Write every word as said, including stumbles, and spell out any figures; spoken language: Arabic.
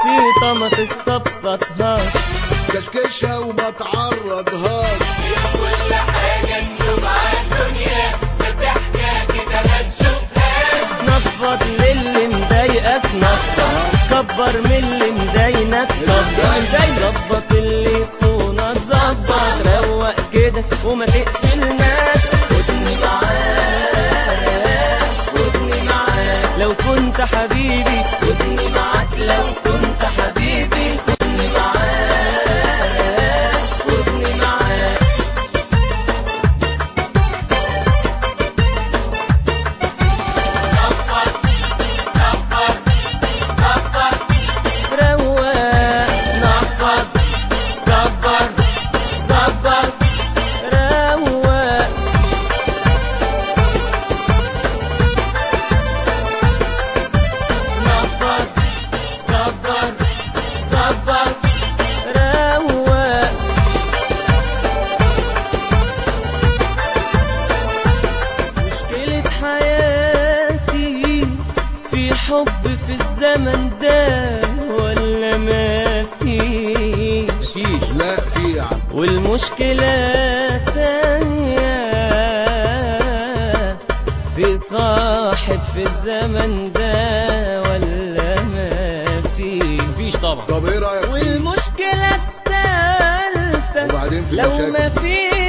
بسيطة ما تستبسطهاش، كشكشها وما تعرضهاش. مش كل حاجة اليوم عالدنيا بتحكى كده ما تشوفهاش. نفض للي مضايقك نفض، كبر من اللي مضايقك كبر، ظبط اللي يصونك ظبط، روق كده وما تقفلناش. خدني معاك خدني معاك لو كنت حبيبي، خدني معاك لو كنت حبيبي، خدني معاك خدني معاك. حب في الزمن ده ولا ما فيش؟ فيش لا في يا عم. والمشكلة تانية في صاحب في الزمن ده ولا ما فيش؟ مفيش طبعا. طب ايه رأيك فيه؟ والمشكلة التالتة وبعدين في لو مشاكل. ما فيش